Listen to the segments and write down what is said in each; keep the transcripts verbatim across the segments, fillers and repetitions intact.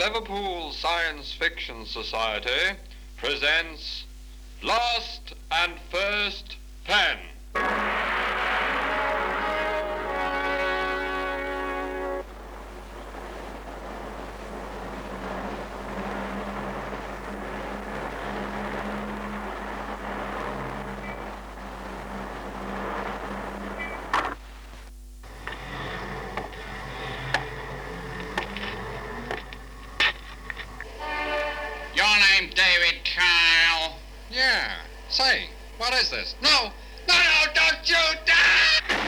Liverpool Science Fiction Society presents Last and First Pen. David Kyle. Yeah. Say, what is this? No! No, no, don't you dare!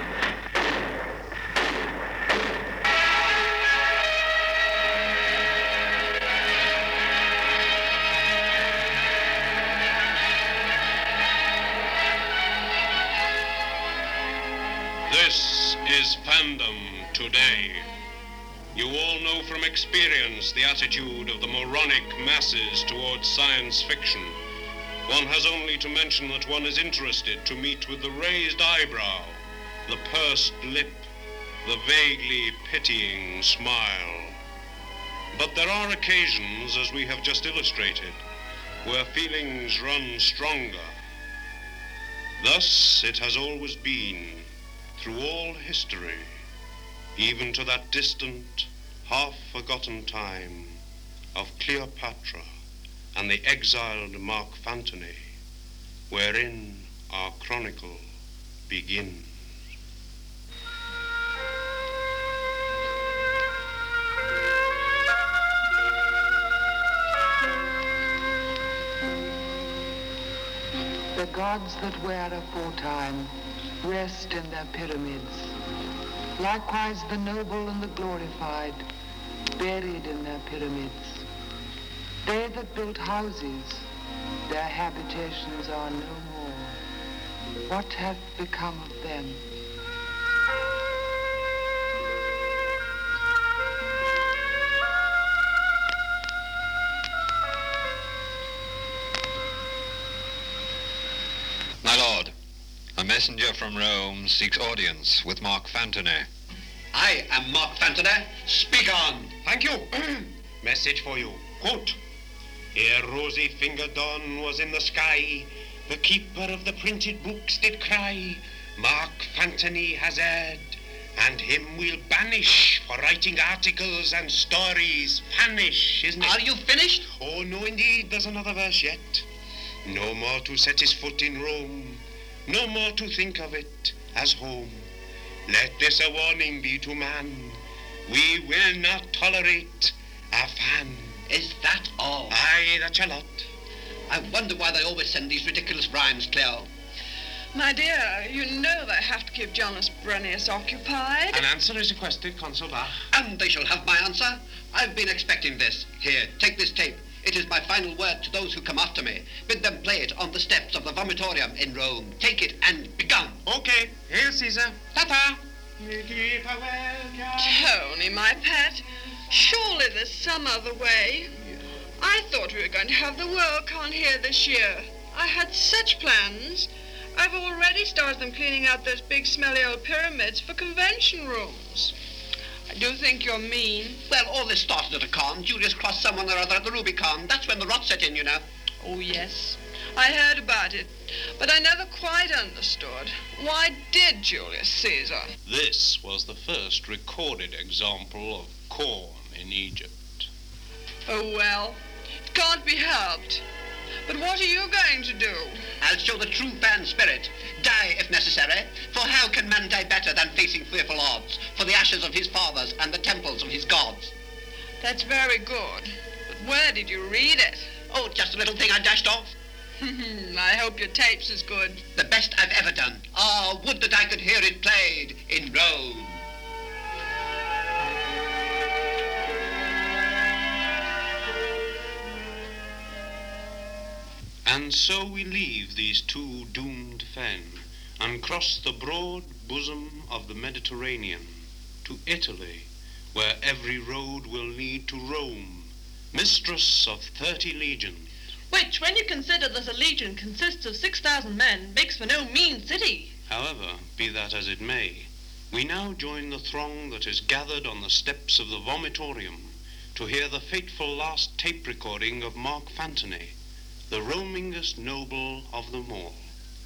This is Fandom Today. You all know from experience the attitude of the moronic masses towards science fiction. One has only to mention that one is interested to meet with the raised eyebrow, the pursed lip, the vaguely pitying smile. But there are occasions, as we have just illustrated, where feelings run stronger. Thus it has always been, through all history, even to that distant, half-forgotten time of Cleopatra and the exiled Mark Antony, wherein our chronicle begins. The gods that were aforetime rest in their pyramids. Likewise the noble and the glorified, buried in their pyramids. They that built houses, their habitations are no more. What hath become of them? My lord, a messenger from Rome seeks audience with Mark Antony. I am Mark Antony. Speak on. Thank you. Message for you. Quote, ere rosy-fingered dawn was in the sky, the keeper of the printed books did cry, Mark Antony has erred, and him we'll banish for writing articles and stories. Vanish, isn't it? Are you finished? Oh, no, indeed. There's another verse yet. No more to set his foot in Rome, no more to think of it as home. Let this a warning be to man. We will not tolerate a fan. Is that all? Aye, that's a lot. I wonder why they always send these ridiculous rhymes, Cleo. My dear, you know they have to keep Jonas Brennius occupied. An answer is requested, Consul Bach. And they shall have my answer. I've been expecting this. Here, take this tape. It is my final word to those who come after me. Bid them play it on the steps of the vomitorium in Rome. Take it and be gone. Okay. Hail Caesar. Ta-ta. Tony, my pet, surely there's some other way. I thought we were going to have the Worldcon here this year. I had such plans. I've already started them cleaning out those big smelly old pyramids for convention rooms. I do think you're mean. Well, all this started at a con. Julius crossed someone or other at the Rubicon. That's when the rot set in, you know. Oh, yes. I heard about it, but I never quite understood. Why did Julius Caesar? This was the first recorded example of corn in Egypt. Oh, well, it can't be helped. But what are you going to do? I'll show the true fan spirit. Die if necessary. For how can man die better than facing fearful odds for the ashes of his fathers and the temples of his gods? That's very good. But where did you read it? Oh, just a little thing I dashed off. I hope your tape's as good. The best I've ever done. Ah, would that I could hear it played in Rome. And so we leave these two doomed fen and cross the broad bosom of the Mediterranean to Italy, where every road will lead to Rome, mistress of thirty legions. Which, when you consider that a legion consists of six thousand men, makes for no mean city. However, be that as it may, we now join the throng that is gathered on the steps of the vomitorium, to hear the fateful last tape recording of Mark Fantony, the roamingest noble of them all.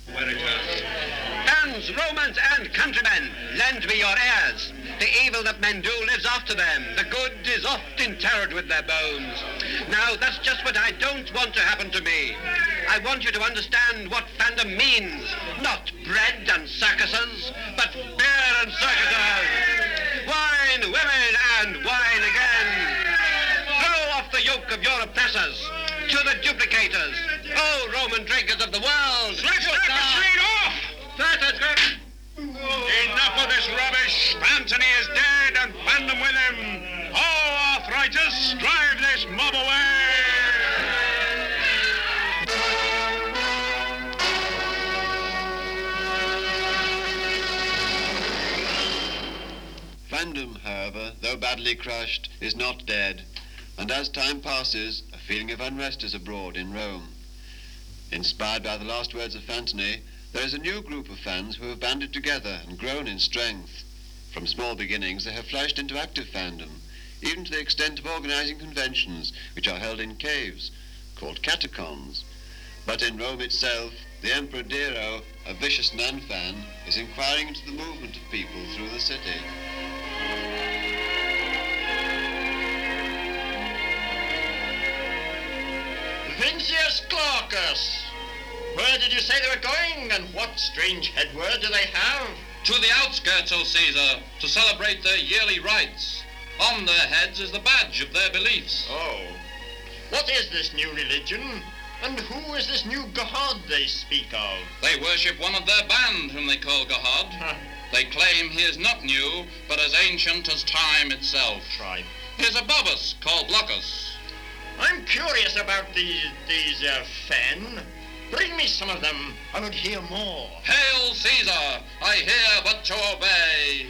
Fans, Romans, and countrymen, lend me your ears. The evil that men do lives after them. The good is oft interred with their bones. Now, that's just what I don't want to happen to me. I want you to understand what fandom means. Not bread and circuses, but beer and circuses. Wine, women, and wine again. Throw off the yoke of your oppressors. To the duplicators. Oh, Roman drinkers of the world. Let's take the sheet off! That is good. Enough of this rubbish. Fantony is dead and fandom with him. Oh, arthritis, drive this mob away! Fandom, however, though badly crushed, is not dead, and as time passes, a feeling of unrest is abroad in Rome. Inspired by the last words of Fantony, there is a new group of fans who have banded together and grown in strength. From small beginnings, they have flourished into active fandom, even to the extent of organizing conventions, which are held in caves, called catacomb. But in Rome itself, the Emperor Nero, a vicious nun-fan, is inquiring into the movement of people through the city. Vincius Glaucus! Where did you say they were going, and what strange headword do they have? To the outskirts, O Caesar, to celebrate their yearly rites. On their heads is the badge of their beliefs. Oh. What is this new religion? And who is this new god they speak of? They worship one of their band, whom they call God. Huh. They claim he is not new, but as ancient as time itself. Tribe. He is above us, called Glaucus. I'm curious about these, these, uh, fen. Bring me some of them. I would hear more. Hail Caesar! I hear but to obey.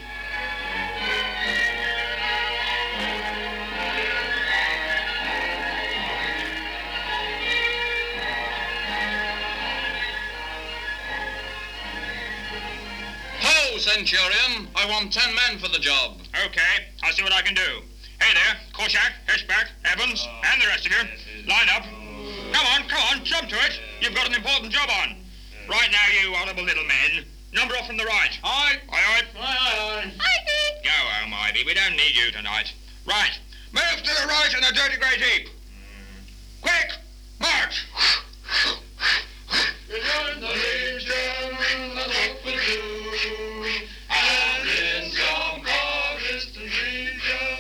Ho, Centurion! I want ten men for the job. Okay, I'll see what I can do. Hey there, Korshak, Hirschberg, Evans, and the rest of you. Line up. Come on, come on, jump to it. You've got an important job on. Right now, you honorable little men. Number off from the right. Aye. Aye, aye. Aye, aye, aye. Aye. Go home, Ivy. We don't need you tonight. Right. Move to the right in the dirty grey jeep. Quick, march. In the legion, the hope will do, and in some far distant region,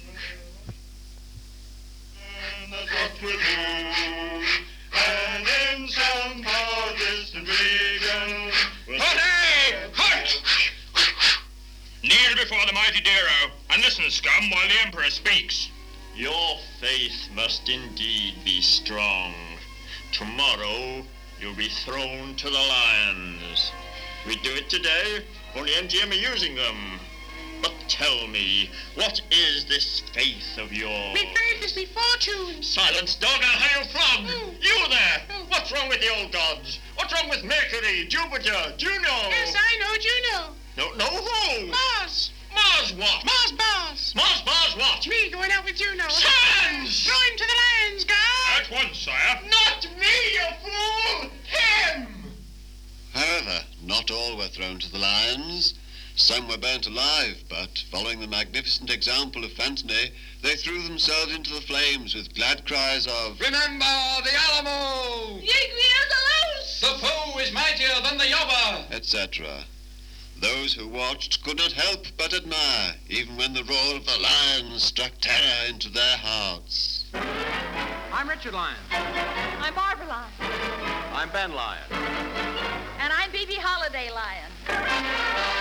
and the hope will do, and in some far distant region. Hey! Halt! Kneel before the mighty Nero, and listen, scum, while the Emperor speaks. Your faith must indeed be strong. Tomorrow, you'll be thrown to the lions. We do it today, only M G M are using them. But tell me, what is this faith of yours? Me faith is me fortune. Silence, dog, I'll have you flogged. Oh. You there! Oh. What's wrong with the old gods? What's wrong with Mercury, Jupiter, Juno? Yes, I know Juno. No, no, who? Mars. Mars what? Mars bars. Mars bars what? It's me going out with Juno. Sans! Throw him to the lions, guard. At once, sire. Not me, you fool! Him! However, not all were thrown to the lions. Some were burnt alive, but following the magnificent example of Fantony, they threw themselves into the flames with glad cries of, Remember the Alamo! The foe is mightier than the Yoba! et cetera. Those who watched could not help but admire, even when the roar of the lions struck terror into their hearts. I'm Richard Lyon. I'm Barbara Lyon. I'm Ben Lyon. And I'm B B Holiday Lyon.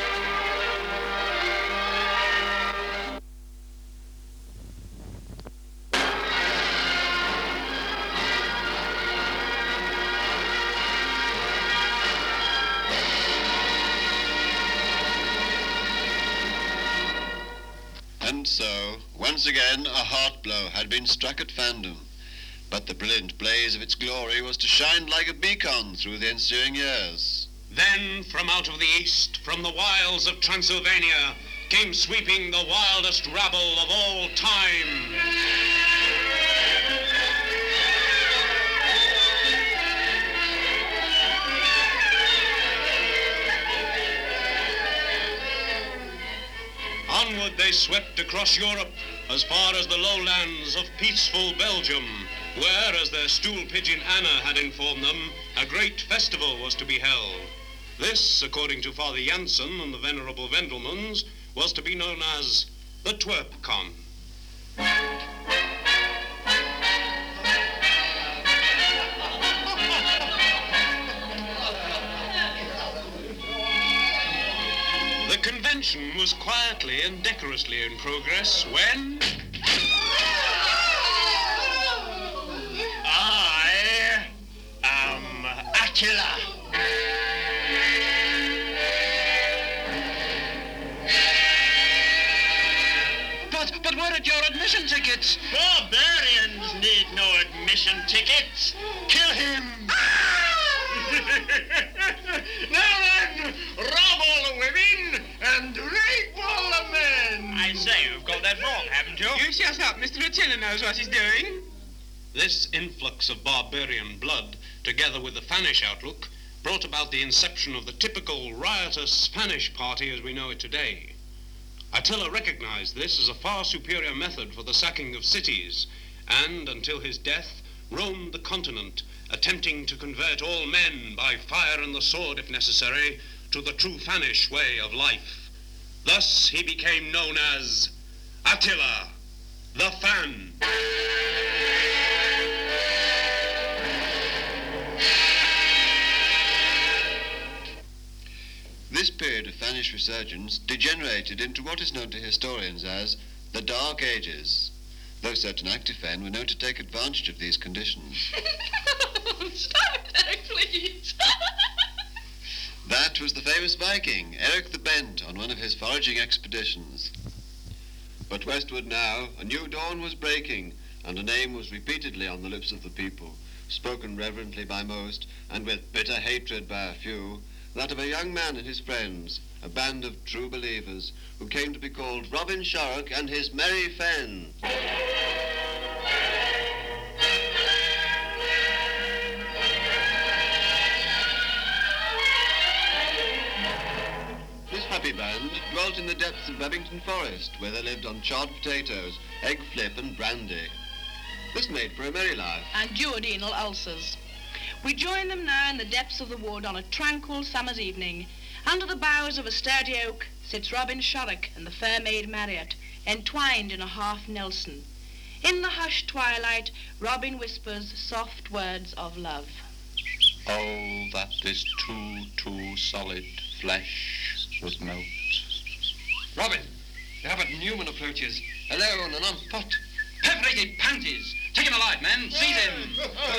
And so, once again, a heart blow had been struck at fandom. But the brilliant blaze of its glory was to shine like a beacon through the ensuing years. Then, from out of the east, from the wilds of Transylvania, came sweeping the wildest rabble of all time. Onward they swept across Europe as far as the lowlands of peaceful Belgium, where, as their stool pigeon Anna had informed them, a great festival was to be held. This, according to Father Jansen and the Venerable Vendelmans, was to be known as the Twerpcon. The convention was quietly and decorously in progress when... I am Attila. But, but where are your admission tickets? Barbarians need no admission tickets. Kill him. Now then, rob all the women and rape all the men. I say, you've got that wrong, haven't you? You shut up. Mister Attila knows what he's doing. This influx of barbarian blood, together with the Spanish outlook, brought about the inception of the typical riotous Spanish party as we know it today. Attila recognized this as a far superior method for the sacking of cities, and, until his death, roamed the continent, attempting to convert all men by fire and the sword, if necessary, to the true Spanish way of life. Thus he became known as Attila the Fan. This period of Spanish resurgence degenerated into what is known to historians as the Dark Ages, though certain active Fen were known to take advantage of these conditions. Stop it, please. That was the famous Viking, Eric the Bent, on one of his foraging expeditions. But westward now, a new dawn was breaking, and a name was repeatedly on the lips of the people, spoken reverently by most, and with bitter hatred by a few, that of a young man and his friends, a band of true believers, who came to be called Robin Shorrock and his Merry Fen. This happy band dwelt in the depths of Bebington Forest, where they lived on charred potatoes, egg flip and brandy. This made for a merry life. And duodenal ulcers. We join them now in the depths of the wood on a tranquil summer's evening. Under the boughs of a sturdy oak sits Robin Shorrock and the fair maid Marriott, entwined in a half Nelson. In the hushed twilight, Robin whispers soft words of love. Oh, that this too, too solid flesh would melt. Robin, the Abbot Newman approaches, alone and on foot. Perforated panties! Take him alive, men! Seize him!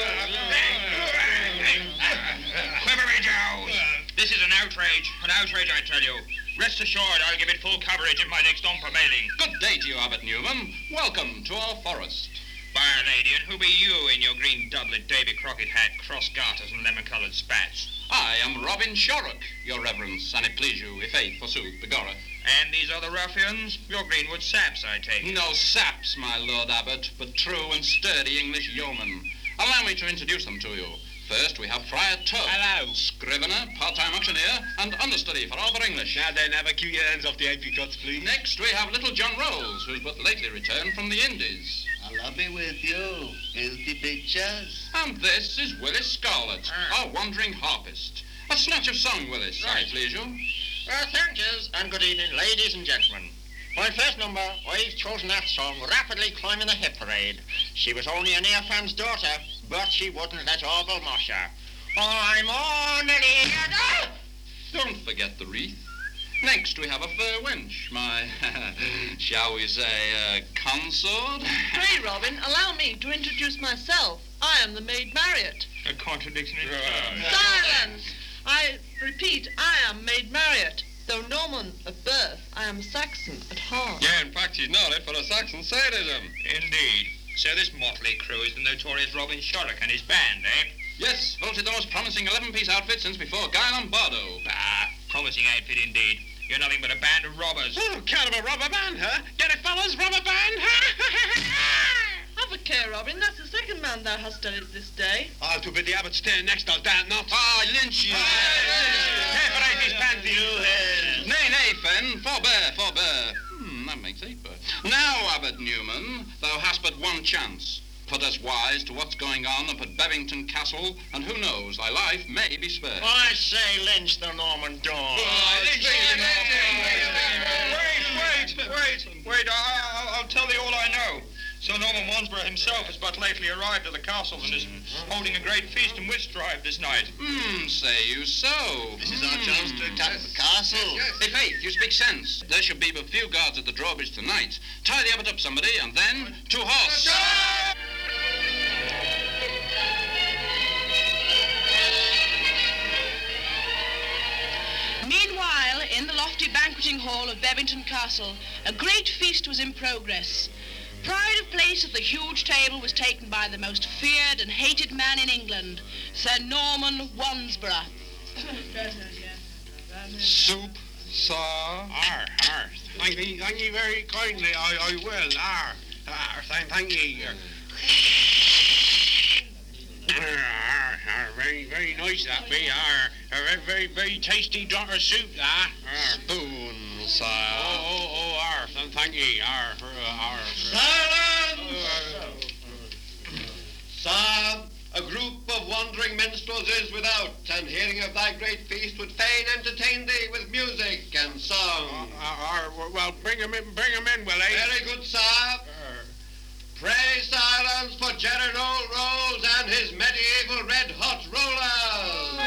Quivery Jows! This is an outrage, an outrage, I tell you. Rest assured, I'll give it full coverage in my next Omper mailing. Good day to you, Abbot Newman. Welcome to our forest. By'r lady, and who be you in your green doublet, Davy Crockett hat, cross garters, and lemon-coloured spats? I am Robin Shorrock, your reverence, an it please you, if faith, forsooth, begorreth. And these other ruffians? Your Greenwood saps, I take it. No saps, my Lord Abbot, but true and sturdy English yeomen. Allow me to introduce them to you. First, we have Friar Tubb. Hello. Scrivener, part-time auctioneer, and understudy for all for English. Now then, have a keep your hands off the apricots, please. Next, we have little John Rolls, who's but lately returned from the Indies. I'll be with you. Healthy pictures. And this is Willis Scarlett, Ah. our wandering harpist. A snatch of song, Willis, Right. I please you. Well, thank yous, and good evening, ladies and gentlemen. My first number, I've chosen that song, Rapidly Climbing the Hip Parade. She was only an Earfan's daughter, but she wouldn't let Orville mosh her. I'm on the lead. Ah! Don't forget the wreath. Next, we have a fair wench, my, shall we say, uh, consort? Pray, Robin, allow me to introduce myself. I am the maid Marriott. A contradiction in Silence! I repeat, I am maid Marriott. Though Norman of birth, I am Saxon at heart. Yeah, in fact, he's noted for a Saxon sadism. Indeed. So this motley crew is the notorious Robin Shorrock and his band, eh? Yes, voted the most promising eleven-piece outfit since before Guy Lombardo. Ah, promising outfit indeed. You're nothing but a band of robbers. Oh, kind of a robber band, huh? Get it, fellas, robber band, Have a care, Robin. That's the second man thou hast done it this day. I'll to bid the abbot stay next, I'll doubt not. Ah, lynch you. Hey, for eight his panty. Nay, nay, Fen, forbear, forbear. Hmm, that makes eight. Now, Abbot Newman, thou hast but one chance. Put us wise to what's going on up at Bevington Castle, and who knows, thy life may be spared. I say lynch the Norman Dawn. Oh, lynch the Wait, wait, wait, wait, I'll, I'll tell thee all I know. Sir Norman Wansborough himself has but lately arrived at the castle and is holding a great feast and whist drive this night. Hmm, say you so? This is our chance to attack the castle. Hey, Faith, you speak sense. There should be but few guards at the drawbridge tonight. Tie the abbot up, somebody, and then to horse. Meanwhile, in the lofty banqueting hall of Bevington Castle, a great feast was in progress. Pride of place at the huge table was taken by the most feared and hated man in England, Sir Norman Wansborough. Soup, sir? Ar, ar. Thank you, thank you very kindly. I, I will. Ar, ar. Thank, thank you. Ar, ar, ar. Very, very nice that be. Ar, a very, very, very tasty drop of soup. That. Ar. Spoon, sir. Oh, oh, oh, ar. Thank, thank you. Ar, ar. ar. Silence! Sir, a group of wandering minstrels is without, and hearing of thy great feast would fain entertain thee with music and song. Uh, uh, well, bring 'em in, bring 'em in, will they? Very good, sir. Pray silence for Gerard Rolls and his medieval red-hot rollers.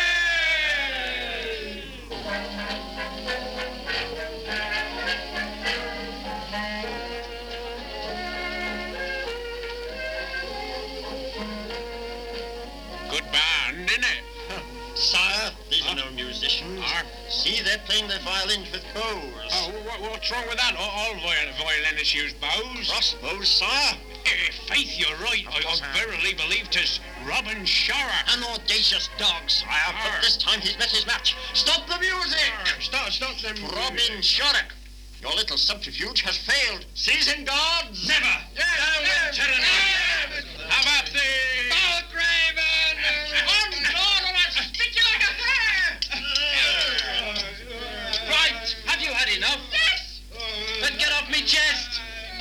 Good band, isn't it? Sire, these are no musicians. Are? See, they're playing their violins with bows. Oh, what, what's wrong with that? All, all viol- violinists use bows. Crossbows, sire. Eh, Faith, you're right. I, I verily believe 'tis Robin Shorrock. An audacious dog, sire, but this time he's met his match. Stop the music! Arr, Stop, stop them. Robin Shorrock, your little subterfuge has failed. Seize him, guards! Never. Yes, yes, yes. How about the... Balgraven! On guard, or I'll stick you like a hare! Right, have you had enough? Yes! Then get off me chest.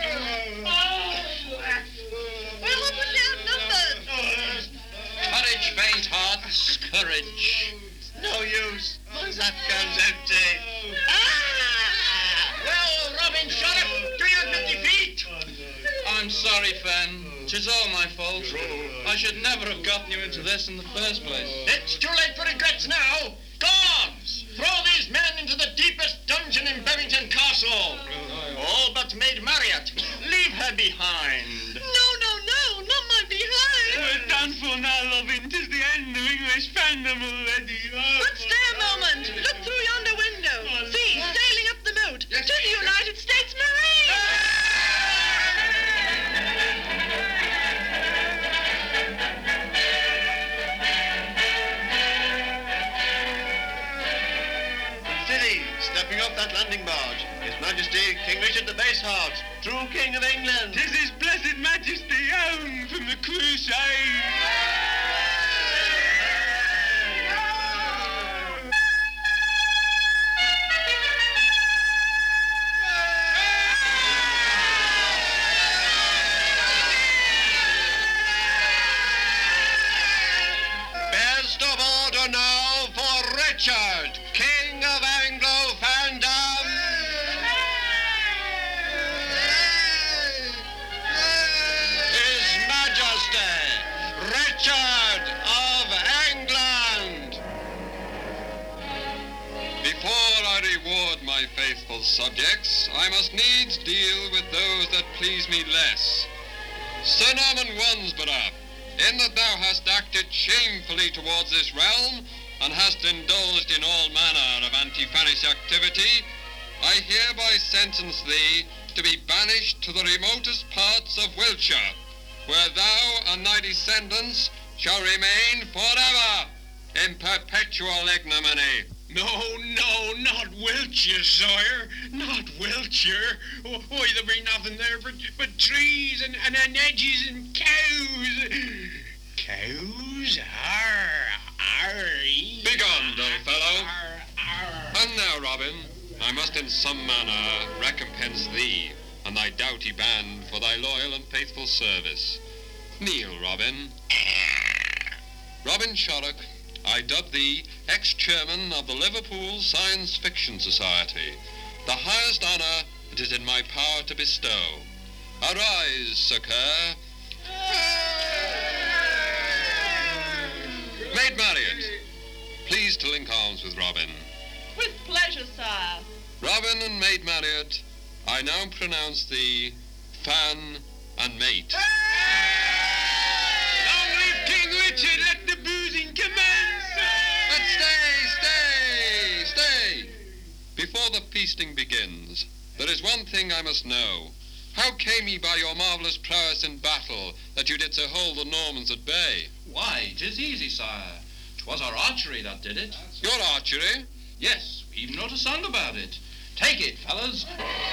We're hopelessly outnumbered. Courage, faint hearts, courage. No use. My zapgun's empty. Ah! Well, Robin Shorrock, do you admit defeat? I'm sorry, Fen. 'Tis all my fault. I should never have gotten you into this in the first place. It's too late for regrets now. Guards, throw these men into the deepest dungeon in Bevington Castle. All but Maid Marriott. Leave her behind. No, no, no, not my behind. We're done for now, Robin. 'Tis the end of English fandom already. But stay a moment. Look through yonder window. See, sailing up the moat. To the United States Marine. City, stepping off that landing barge, His Majesty King Richard the Baseheart, true King of England. 'Tis His Blessed Majesty, home from the crusade. Best of order now for Richard, King of Anglo-Fandom. His Majesty, Richard of England. Before I reward my faithful subjects, I must needs deal with those that please me less. Sir Norman Wansborough, in that thou hast acted shamefully towards this realm, and hast indulged in all manner of anti-Spanish activity, I hereby sentence thee to be banished to the remotest parts of Wiltshire, where thou and thy descendants shall remain forever in perpetual ignominy. No, no, not Wiltshire, sire. Not Wiltshire. Oh, why, there be nothing there but, but trees and, and, and edges and cows. Cows? Arr, arr. Begone, dull fellow. And now, Robin, I must in some manner recompense thee and thy doughty band for thy loyal and faithful service. Kneel, Robin. Robin Shorrock, I dub thee ex-chairman of the Liverpool Science Fiction Society, the highest honor it is in my power to bestow. Arise, Sir Kerr. Maid Marriott, please to link arms with Robin. With pleasure, sire. Robin and Maid Marriott, I now pronounce thee fan and mate. Long live King Richard, let the boozing commence! But stay, stay, stay! Before the feasting begins, there is one thing I must know. How came ye by your marvellous prowess in battle that you did so hold the Normans at bay? Why, 'tis easy, sire. 'Twas our archery that did it. Your archery? Yes, we even wrote a song about it. Take it, fellas.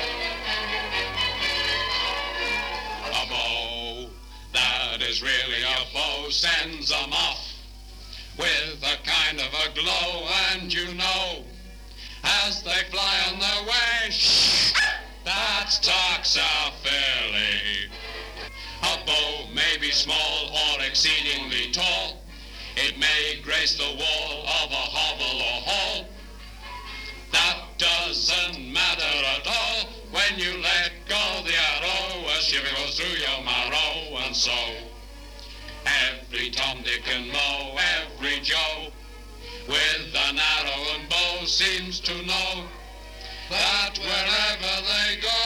A bow that is really a bow sends 'em off with a kind of a glow, and you know, as they fly on their way, that stalks are fairly. A bow may be small or exceedingly tall. It may grace the wall of a hovel or hall. That doesn't matter at all when you let go the arrow, a shiver goes through your marrow, and so every Tom, Dick, and Moe, every Joe with an arrow and bow seems to know that wherever they go,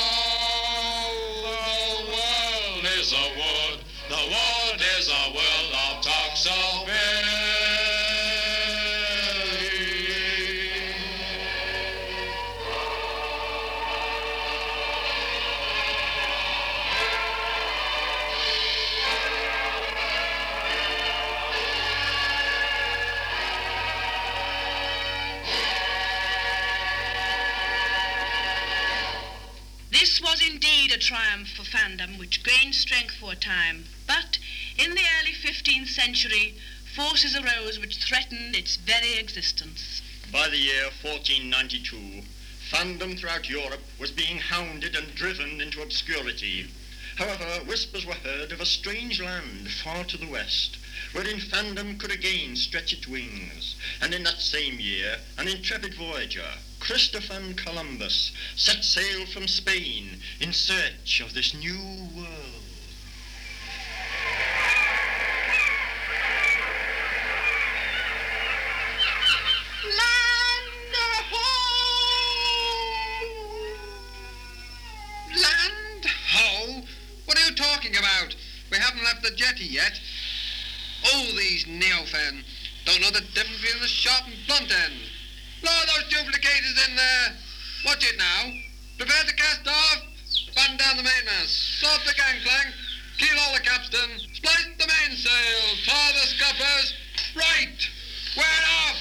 the world is a wood, the wood is a world of Toxelville. This was indeed a triumph for fandom, which gained strength for a time. But in the early fifteenth century, forces arose which threatened its very existence. By the year fourteen ninety-two, fandom throughout Europe was being hounded and driven into obscurity. However, whispers were heard of a strange land far to the west, wherein fandom could again stretch its wings. And in that same year, an intrepid voyager, Christopher Columbus, set sail from Spain in search of this new world. Land ho! Land ho? What are you talking about? We haven't left the jetty yet. Oh, these neofen don't know the difference between the sharp and blunt end. Blow those duplicators in there. Watch it now. Prepare to cast off. Batten down the mainmast. Stop the gangplank. Keel all the capstan. Splice the mainsail. Tar the scuppers. Right. Wear off.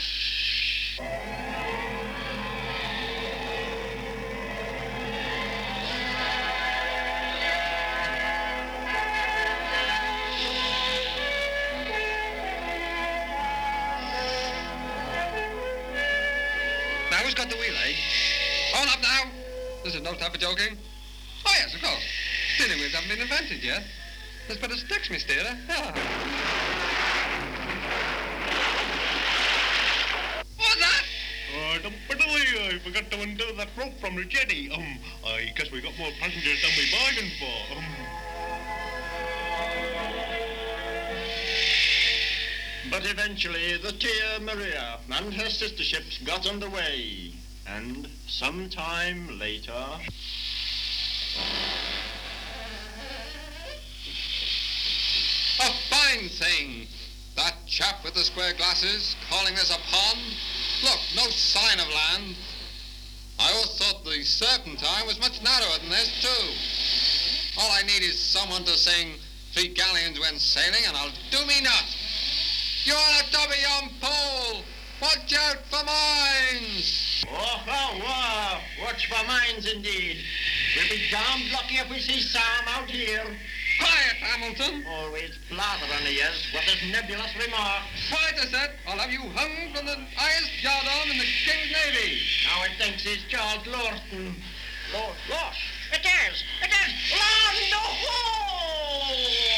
Now, who's got the wheel, eh? Hold up now. This is no time for joking. Oh, yes, of course. Steering wheels haven't been invented yet. There's but a sticks, me steerer. Ah. What's that? Oh, don't put away. I forgot to undo that rope from the jetty. Um, I guess we got more passengers than we bargained for. Um. But eventually the Tia Maria and her sister ships got under way, and some time later... A fine thing! That chap with the square glasses calling this a pond? Look, no sign of land. I always thought the Serpentine was much narrower than this, too. All I need is someone to sing Three Galleons Went Sailing, and I'll do me nut. You want to dobby yon pole? Watch out for mines! Oh, oh, oh, watch for mines indeed. We'll be damned lucky if we see Sam out here. Quiet, Hamilton. Always blathering he is with his nebulous remarks. Quiet, I said. I'll have you hung from the highest yardarm in the King's Navy. Now he thinks he's Charles Lorton. Lord, Lord, it is, it is. Land ho!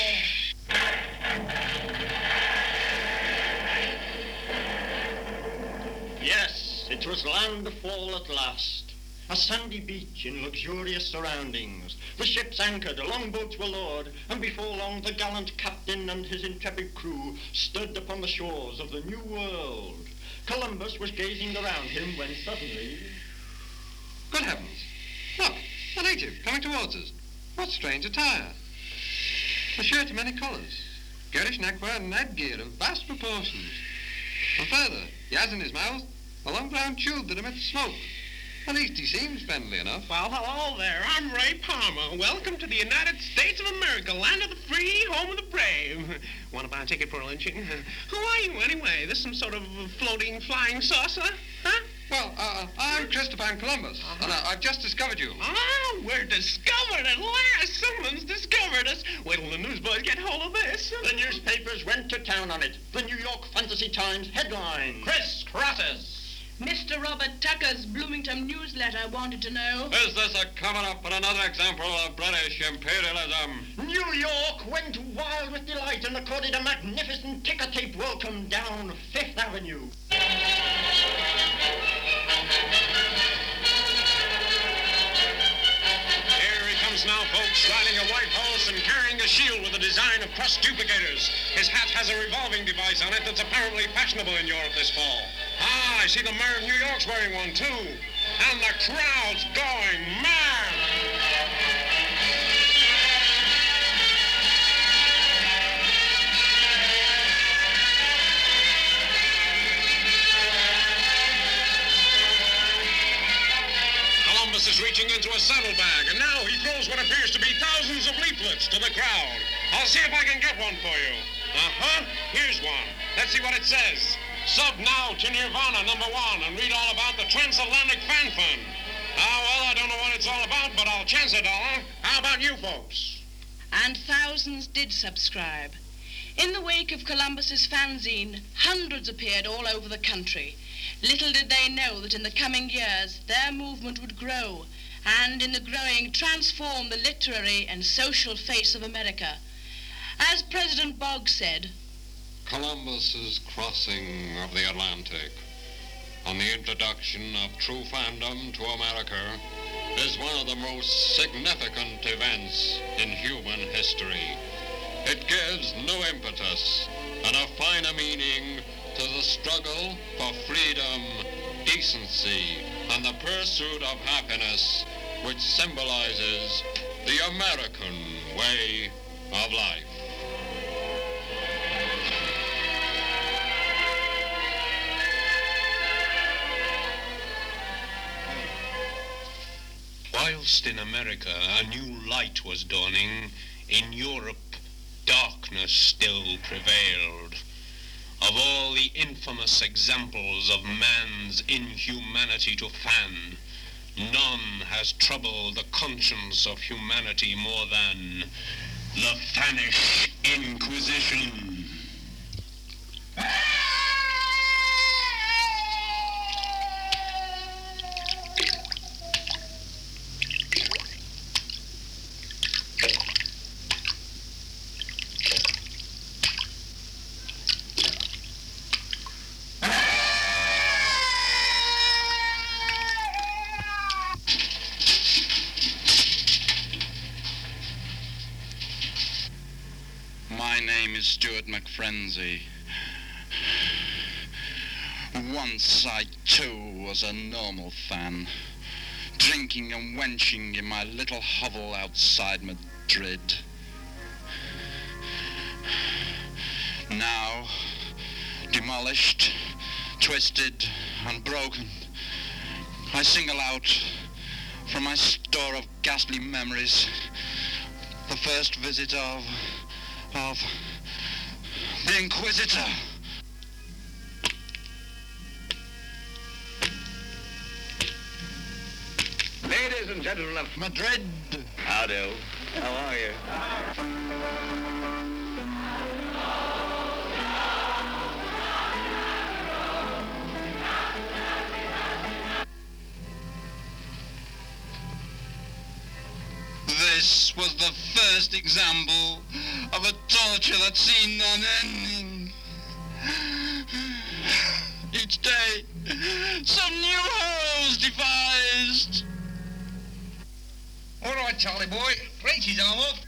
Yes, it was landfall at last. A sandy beach in luxurious surroundings. The ships anchored, longboats were lowered, and before long the gallant captain and his intrepid crew stood upon the shores of the New World. Columbus was gazing around him when suddenly... Good heavens! Look, a native coming towards us. What strange attire! A shirt of many colours, garish neckwear and headgear of vast proportions. And further, he has in his mouth a long brown tube that emits smoke. At least he seems friendly enough. Well, hello there. I'm Ray Palmer. Welcome to the United States of America, land of the free, home of the brave. Want to buy a ticket for a lynching? Who are you, anyway? This some sort of floating, flying saucer? Huh? Well, uh, I'm Christopher Columbus, uh-huh. and uh, I've just discovered you. Ah, we're discovered at last. Someone's discovered us. Wait till the newsboys get hold of this. The newspapers went to town on it. The New York Fantasy Times headline. Chris Crosses. Mister Robert Tucker's Bloomington newsletter wanted to know. Is this a coming up on another example of British imperialism? New York went wild with delight and accorded a magnificent ticker-tape welcome down Fifth Avenue. Now, folks, riding a white horse and carrying a shield with a design of crust duplicators. His hat has a revolving device on it that's apparently fashionable in Europe this fall. Ah, I see the mayor of New York's wearing one, too. And the crowd's going mad. Is reaching into a saddlebag, and now he throws what appears to be thousands of leaflets to the crowd. I'll see if I can get one for you. Uh-huh, here's one. Let's see what it says. Sub now to Nirvana number one and read all about the transatlantic fan fun. Ah, well, I don't know what it's all about, but I'll chance a dollar. How about you folks? And thousands did subscribe. In the wake of Columbus's fanzine, hundreds appeared all over the country. Little did they know that in the coming years their movement would grow and, in the growing, transform the literary and social face of America. As President Boggs said, Columbus's crossing of the Atlantic and the introduction of true fandom to America is one of the most significant events in human history. It gives new impetus and a finer meaning to the struggle for freedom, decency, and the pursuit of happiness, which symbolizes the American way of life. Whilst in America a new light was dawning, in Europe darkness still prevailed. Of all the infamous examples of man's inhumanity to fan, none has troubled the conscience of humanity more than the Spanish Inquisition. My name is Stuart McFrenzy. Once I, too, was a normal fan, drinking and wenching in my little hovel outside Madrid. Now, demolished, twisted, and broken, I single out from my store of ghastly memories the first visit of... of the Inquisitor. ladies and gentlemen of Madrid. How do? How are you? This was the first example of a torture that's seen unending. Each day, some new horror devised. All right, Charlie boy. Reach his arm up.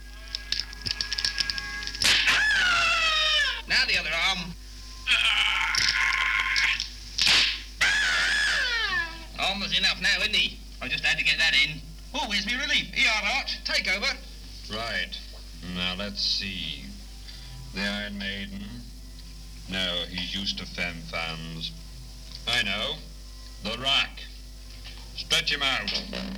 Now the other arm. Almost enough now, isn't he? I just had to get that in. Oh, where's me relief? Here, Art. Take over. Right. Now, let's see. The Iron Maiden. No, he's used to femme fans. I know. The Rack. Stretch him out.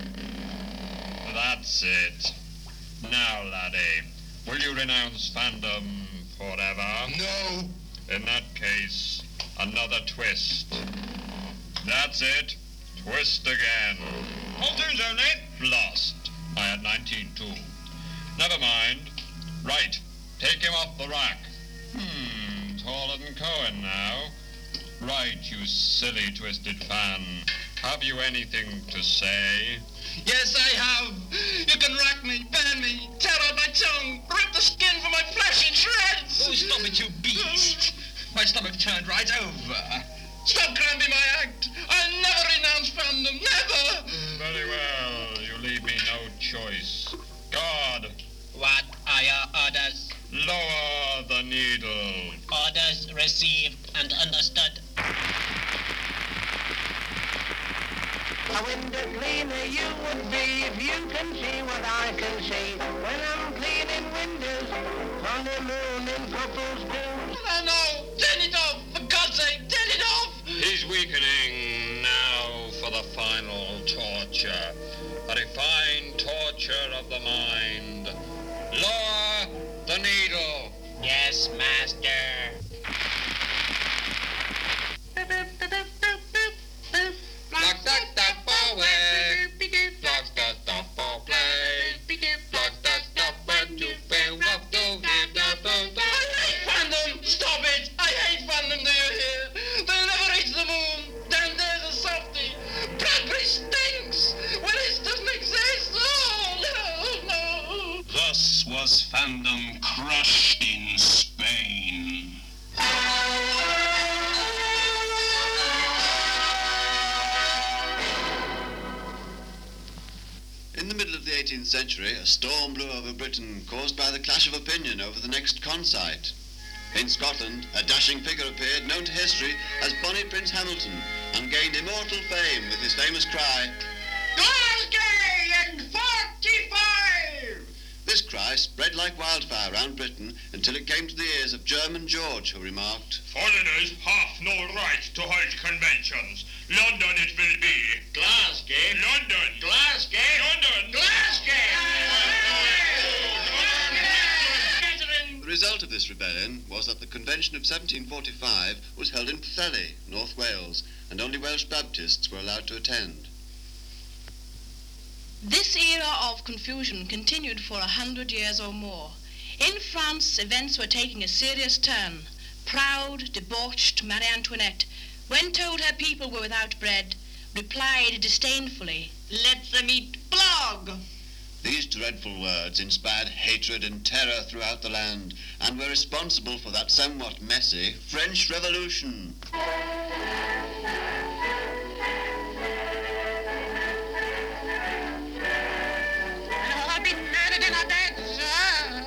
That's it. Now, laddie, will you renounce fandom forever? No. In that case, another twist. That's it. Twist again. All tunes only. Lost. I had nineteen too. Never mind. Right. Take him off the rack. Hmm. Taller than Cohen now. Right, you silly twisted fan. Have you anything to say? Yes, I have. You can rack me, burn me, tear out my tongue, rip the skin from my flesh in shreds. Oh, stop it, you beast. My stomach turned right over. Stop cramping my act. I'll never renounce fandom, never. Very well. You leave me no choice. God. What are your orders? Lower the needle. Orders received and understood. A window cleaner you would be if you can see what I can see. When I'm cleaning windows, honeymoon in couples do. No, no, turn it off, for God's sake, turn it off. He's weakening now for the final torture. A refined torture of the mind. Lower the needle. Yes, master. Lock that stuff away. Lock that stuff or play. Lock that stuff when you fail up to give that don't. I hate fandom. Stop it. I hate fandom. Do you hear? They'll never reach the moon. Then there's a softie. Bradbury stinks. Willis doesn't exist. Oh, no, no. Thus was fandom crushed in Spain. In the middle of the eighteenth century, a storm blew over Britain, caused by the clash of opinion over the next concite. In Scotland, a dashing figure appeared, known to history as Bonnie Prince Hamilton, and gained immortal fame with his famous cry, Glasgow in forty-five! This cry spread like wildfire around Britain until it came to the ears of German George, who remarked, Foreigners have no right to hold conventions. London it will be. Glasgow. London. Glasgow. London. Glasgow. The result of this rebellion was that the Convention of seventeen forty-five was held in Pwllheli, North Wales, and only Welsh Baptists were allowed to attend. This era of confusion continued for a hundred years or more. In France, events were taking a serious turn. Proud, debauched Marie Antoinette, when told her people were without bread, replied disdainfully, Let them eat blog. These dreadful words inspired hatred and terror throughout the land, and were responsible for that somewhat messy French Revolution. I've been murdered in a bed, sir.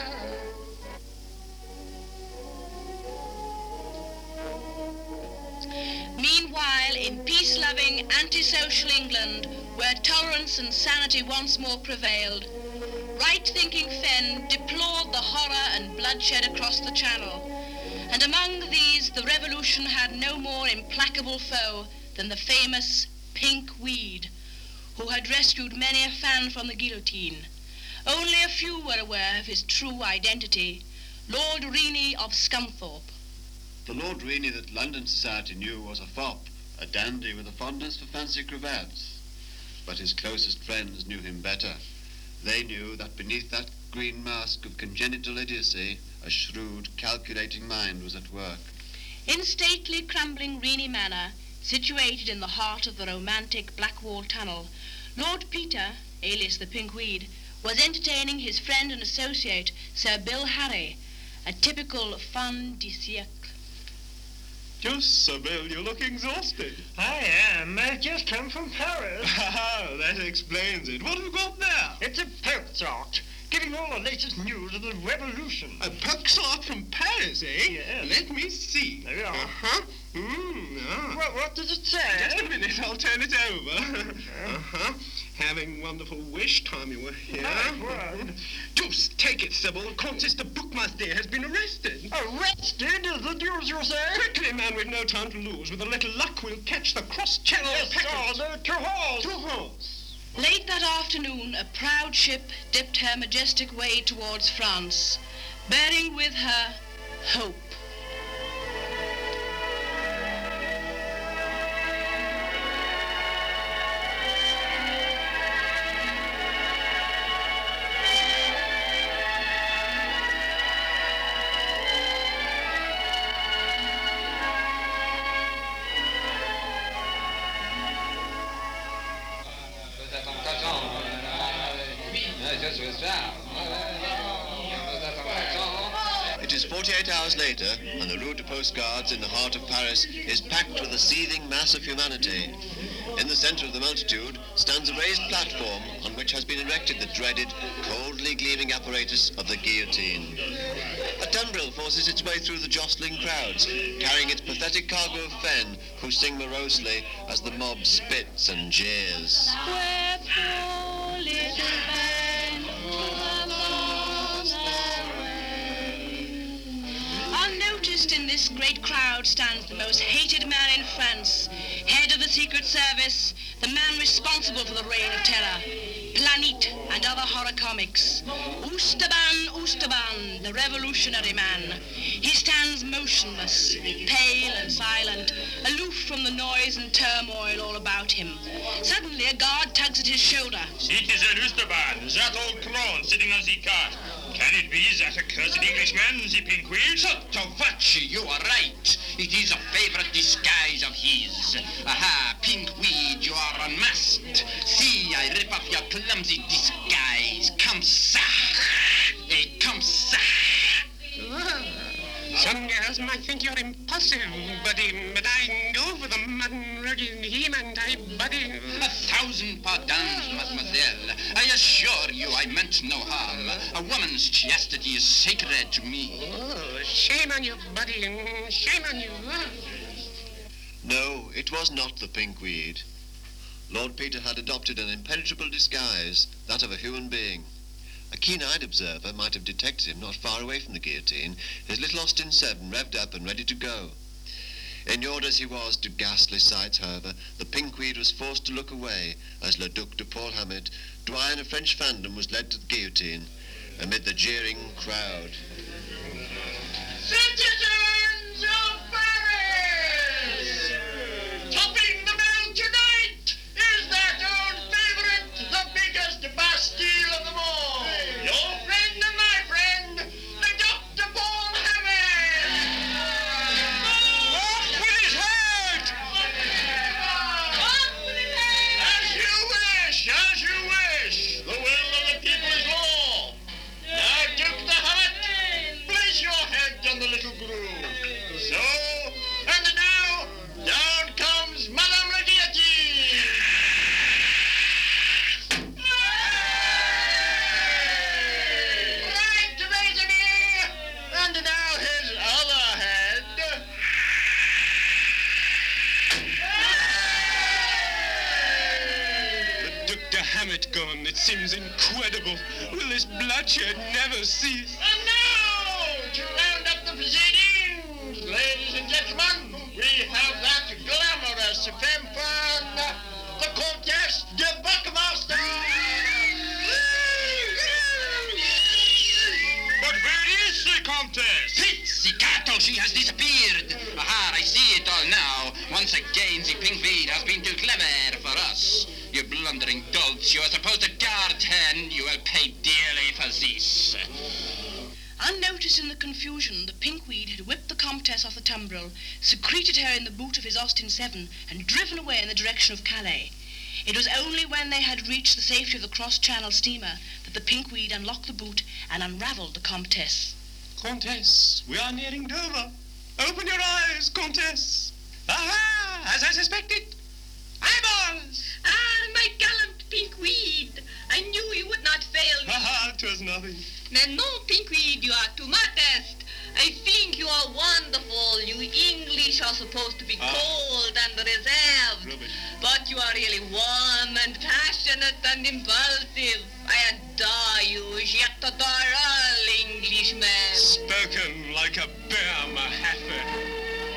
Meanwhile, in peace-loving, antisocial England, where tolerance and sanity once more prevailed, right-thinking Fenn deplored the horror and bloodshed across the Channel. And among these, the revolution had no more implacable foe than the famous Pink Weed, who had rescued many a fan from the guillotine. Only a few were aware of his true identity, Lord Rennie of Scunthorpe. The Lord Rennie that London society knew was a fop, a dandy with a fondness for fancy cravats. but his closest friends knew him better. They knew that beneath that green mask of congenital idiocy, a shrewd, calculating mind was at work. In stately, crumbling Rennie Manor, situated in the heart of the romantic Blackwall Tunnel, Lord Peter, alias the Pinkweed, was entertaining his friend and associate, Sir Bill Harry, a typical fin de siècle. Just, Sir Bill, you look exhausted. I am. I've just come from Paris. Ah, that explains it. What have you got there? It's a poke chart, giving all the latest news of the revolution. A poke chart from Paris, eh? Yes. Let me see. There you are. Uh-huh. Mm, ah. What, what does it say? Just a minute, I'll turn it over. Uh-huh. Having wonderful wish time you were here. My word. Deuce, take it, Sybil. Countess de Bookmaster has been arrested. Arrested? Is the news you say? Quickly, man, we've no time to lose. With a little luck, we'll catch the cross-channel Yes, packet. sir, the Tours. Tours. Late that afternoon, a proud ship dipped her majestic way towards France, bearing with her hope. It is forty-eight hours later, and the Rue de Postcards in the heart of Paris is packed with a seething mass of humanity. In the center of the multitude stands a raised platform on which has been erected the dreaded, coldly gleaming apparatus of the guillotine. A tumbril forces its way through the jostling crowds, carrying its pathetic cargo of fen, who sing morosely as the mob spits and jeers. Where poor little Ben Unnoticed in this great crowd stands the most hated man in France, head of the Secret Service, the man responsible for the reign of terror, Planet and other horror comics. Oustaban, Oustaban, the revolutionary man. He stands motionless, pale and silent, aloof from the noise and turmoil all about him. Suddenly a guard tugs at his shoulder. Citizen Oustaban, that old clown sitting on the cart. Can it be that accursed Englishman, the Pinkweed? Sottovacci, you are right. It is a favorite disguise of his. Aha, Pinkweed, you are unmasked. See, I rip off your clumsy disguise. Comme ça. Et comme ça. Some girls might think you're impulsive, buddy, but I go for the mutton, rugged him and I, buddy. A thousand pardons, mademoiselle. I assure you I meant no harm. A woman's chastity is sacred to me. Oh, shame on you, buddy. Shame on you. No, it was not the Pinkweed. Lord Peter had adopted an impenetrable disguise, that of a human being. A keen-eyed observer might have detected him not far away from the guillotine, his little Austin seven revved up and ready to go. Inured as he was to ghastly sights, however, the Pinkweed was forced to look away as Le Duc de Paul Hamet, doyen of French fandom, was led to the guillotine amid the jeering crowd. Citizens of Paris! Topping the bill tonight is that old favorite, the biggest Bastille of them all. Your friend and my friend, the Doctor Paul Hammond! Off with his head! Off with his head! As you wish, as you wish. The will of the people is law. Now, Duke the Hammond, place your head on the little groove. So, and now, down comes Madame la Guillotine. Right, Maisonneuve. And now his other head. The Duc de Hamet gone. It seems incredible. Will this bloodshed never cease? And now, to round up the proceedings, ladies and gentlemen, we have that glamorous femme fan, the Comtesse de Buckmaster. But where is the Comtesse? Pizzicato, she has disappeared. Aha, I see it all now. Once again, the Pinkweed has been too clever for us. You bloody blundering dolts. You are supposed to guard her, and you will pay dearly for this. Unnoticed in the confusion, the pinkweed had whipped the Comtesse off the tumbril, secreted her in the boot of his Austin seven, and driven away in the direction of Calais. It was only when they had reached the safety of the cross-channel steamer that the pinkweed unlocked the boot and unravelled the Comtesse. Comtesse, we are nearing Dover. Open your eyes, Comtesse. Aha! As I suspected. Eyeballs! Ah, my gallant pinkweed. I knew you would not fail me. Aha, 'twas nothing. Mais non, pinkweed, you are too modest. I think you are wonderful. You English are supposed to be Ah. cold and reserved. Rubbish. But you are really warm and passionate and impulsive. I adore you. J'adore all Englishmen. Spoken like a bear Mahatma.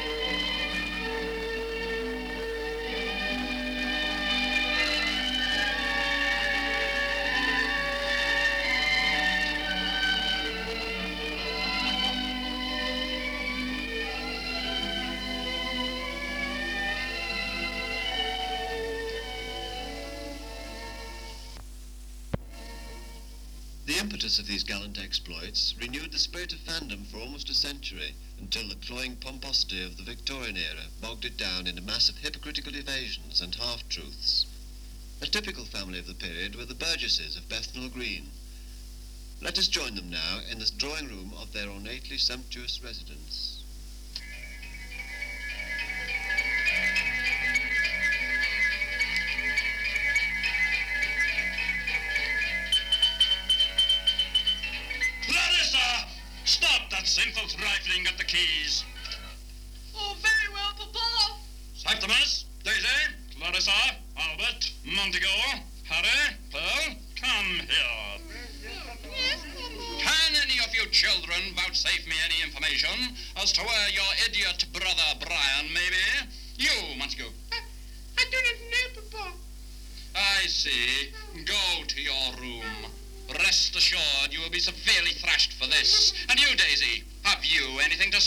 The impetus of these gallant exploits renewed the spirit of fandom for almost a century, until the cloying pomposity of the Victorian era bogged it down in a mass of hypocritical evasions and half-truths. A typical family of the period were the Burgesses of Bethnal Green. Let us join them now in the drawing room of their ornately sumptuous residence. Clarissa! Stop that sinful trifling at the keys. Oh, very well, Papa. Septimus, Daisy, Clarissa, Albert, Montague, Harry, Pearl, come here. Yes, Papa. Can any of you children vouchsafe me any information as to where your idiot brother Brian may be? You, Montague. I do not know, Papa. I see. Go to your room. Rest assured you will be severely thrashed for this. And you, Daisy, have you anything to say?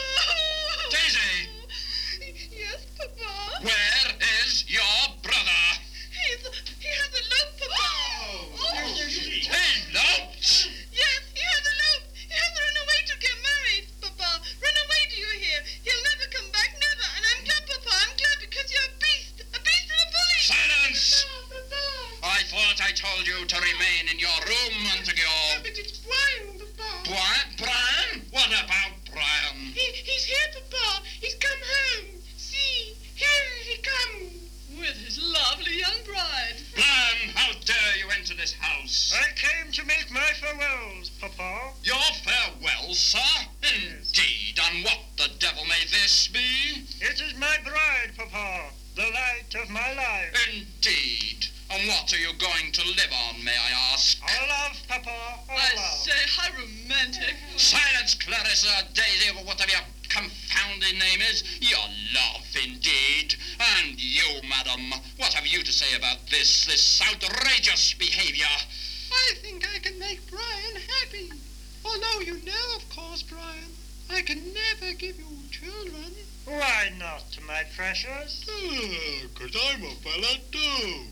Daisy! Yes, Papa. Where is your brother? He's, he has eloped, Papa. Oh. Eloped? Yes, he has eloped. He has run away to get married, Papa. Run away, do you hear? He'll never come back, never. And I'm glad, Papa. I'm glad because you're a beast. A beast and a bully. Silence! Oh, Papa. I thought I told you to remain in your room, Montague. But it's Brian, Papa. Brian? Brian? What about Brian? He, he's here, Papa. He's come home. See, here he comes. With his lovely young bride. Brian, how dare you enter this house? I came to make my farewells, Papa. Your farewell, sir? Indeed, and what the devil may this be? It is my bride, Papa. The light of my life. Indeed. And what are you going to live on, may I ask? Our love, Papa. Our I love. say, how romantic. Silence, Clarissa, Daisy, or whatever your confounded name is. Your love, indeed. And you, madam, what have you to say about this, this outrageous behavior? I think I can make Brian happy. Although you know, of course, Brian, I can never give you children. Why not, my precious? Because I'm a fella, too.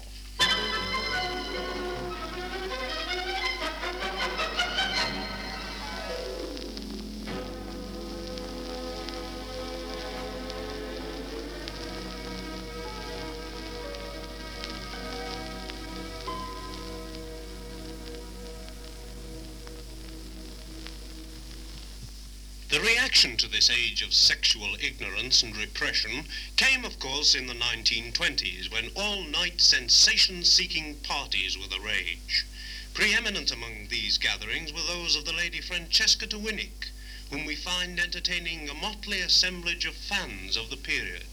The reaction to this age of sexual ignorance and repression came, of course, in the nineteen twenties, when all-night sensation-seeking parties were the rage. Preeminent among these gatherings were those of the Lady Francesca de Winnick, whom we find entertaining a motley assemblage of fans of the period.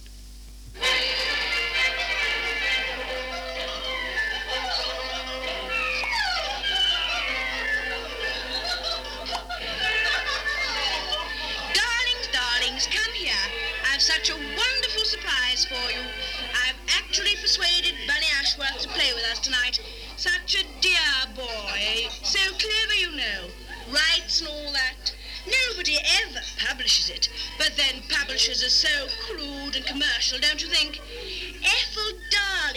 Come here. I've such a wonderful surprise for you. I've actually persuaded Bunny Ashworth to play with us tonight. Such a dear boy. So clever, you know. Writes and all that. Nobody ever publishes it. But then publishers are so crude and commercial, don't you think? Ethel Darling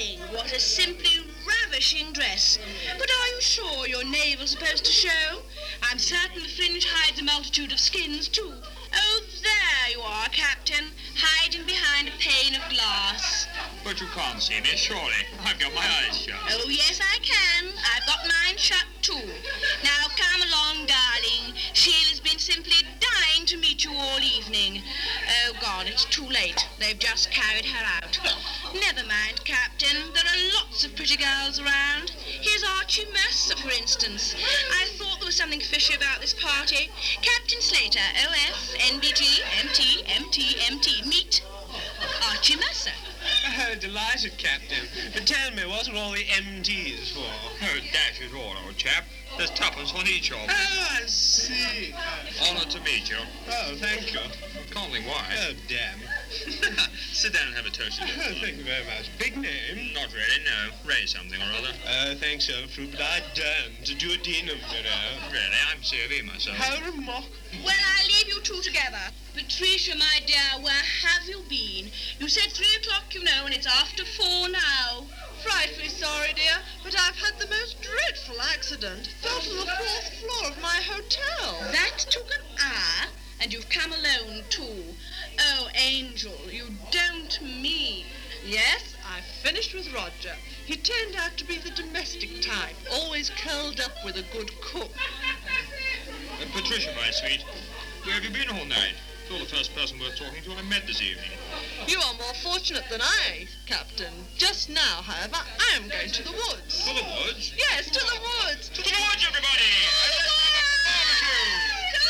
darling, what a simply ravishing dress. But are you sure your navel's supposed to show? I'm certain the fringe hides a multitude of skins, too. Oh, there you are, Captain, hiding behind a pane of glass. But you can't see me, surely. I've got my eyes shut. Oh, yes, I can. I've got mine shut, too. Now, come along, darling. Sheila's been simply dying to meet you all evening. Oh, God, it's too late. They've just carried her out. Never mind, Captain. There are lots of pretty girls around. Here's Archie Mercer, for instance. I thought there was something fishy about this party. Captain Slater, O F, N B G, M T, M T, M T. Meet Archie Mercer. Oh, delighted, Captain. But tell me, what are all the M Ts for? Oh, dash it all, old chap. There's tuppence on each of them. Oh, I see. Honour to meet you. Oh, thank you. Can't think why. Oh, damn. Sit down and have a toast. Oh, thank you very much. Big name? Not really, no. Ray something or other. Oh, thanks, old fruit, but I don't. To do a dean of, you know. Really, I'm C of E myself. How remarkable. Well, I'll leave you two together. Patricia, my dear, where have you been? You said three o'clock, you know, and it's after four now. Frightfully sorry, dear, but I've had the most dreadful accident. Fell to the fourth floor of my hotel. That took an hour, and you've come alone, too. Oh, Angel, you don't mean... Yes, I finished with Roger. He turned out to be the domestic type, always curled up with a good cook. Uh, Patricia, my sweet, where have you been all night? You're the first person worth talking to I met this evening. You are more fortunate than I, Captain. Just now, however, I am going to the woods. To the woods? Yes, to the woods. To the woods, everybody! And let's have a barbecue!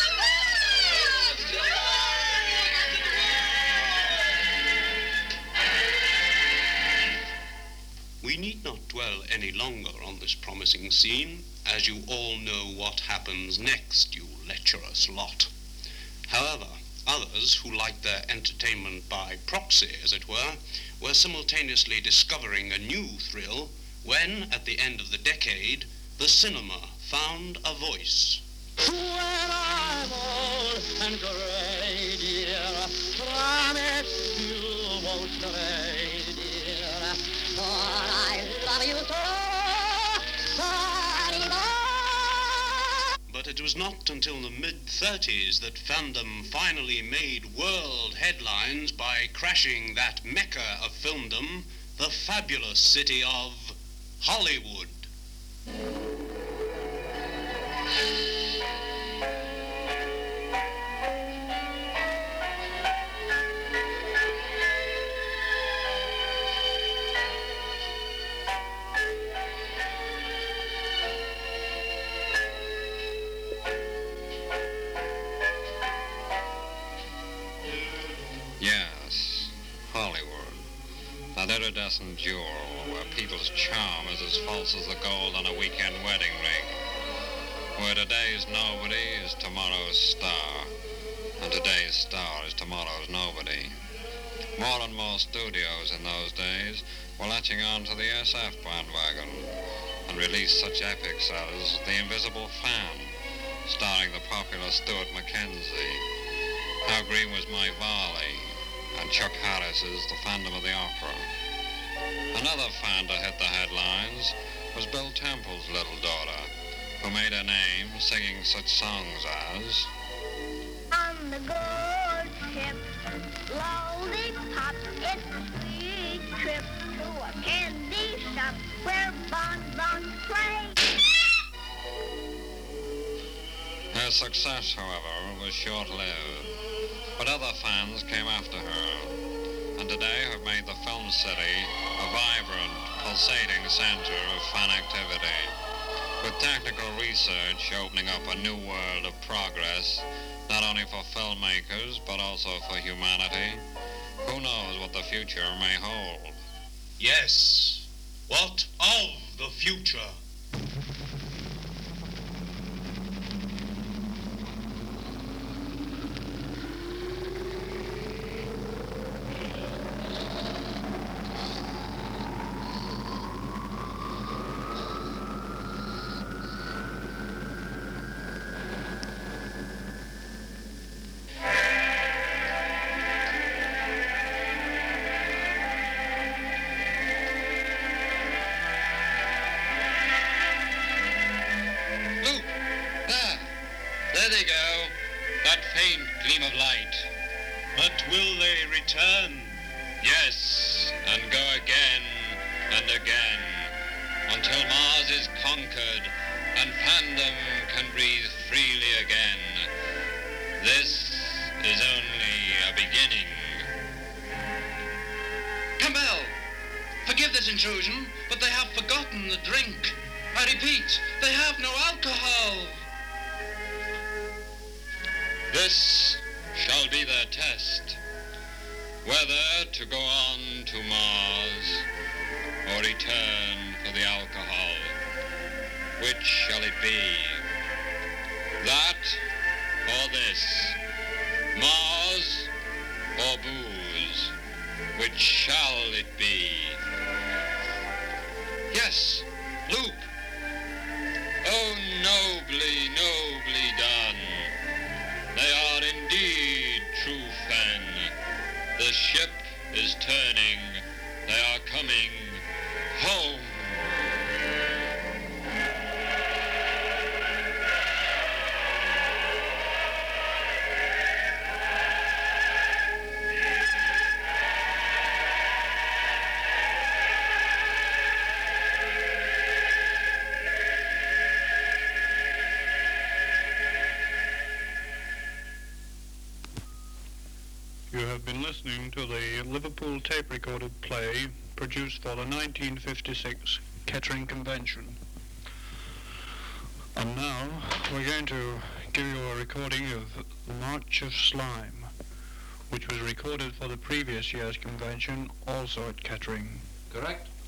We need not dwell any longer on this promising scene, as you all know what happens next, you lecherous lot. However, others who liked their entertainment by proxy, as it were, were simultaneously discovering a new thrill when, at the end of the decade, the cinema found a voice. When I'm old and gray, dear, promise you won't stray, dear, for I love you so, But it was not until the mid-thirties that fandom finally made world headlines by crashing that mecca of filmdom, the fabulous city of Hollywood. Yes, Hollywood. That iridescent jewel where people's charm is as false as the gold on a weekend wedding ring. Where today's nobody is tomorrow's star, and today's star is tomorrow's nobody. More and more studios in those days were latching on to the S F bandwagon and released such epics as The Invisible Fan, starring the popular Stuart Mackenzie, How Green Was My Barley, and Chuck Harris's The Phantom of the Opera. Another fan to hit the headlines was Bill Temple's little daughter, who made her name singing such songs as... On the gold ship, lollipop, it's a sweet trip to a candy shop where bonbons play. Her success, however, was short-lived, but other fans came after her, and today have made the Film City a vibrant, pulsating center of fan activity, with technical research opening up a new world of progress, not only for filmmakers, but also for humanity. Who knows what the future may hold? Yes, what of the future? gleam of light. But will they return? Yes, and go again and again, until Mars is conquered and fandom can breathe freely again. This is only a beginning. Campbell, forgive this intrusion, but they have forgotten the drink. I repeat, they have no alcohol. This shall be their test, whether to go on to Mars or return for the alcohol. Which shall it be? That or this? Mars or booze? Which shall it be? Yes, Luke. Oh, nobly, nobly done. They are indeed true Fen. The ship is turning. They are coming home. You have been listening to the Liverpool tape-recorded play produced for the nineteen fifty-six Kettering Convention. And now we're going to give you a recording of The March of Slime, which was recorded for the previous year's convention, also at Kettering. Correct.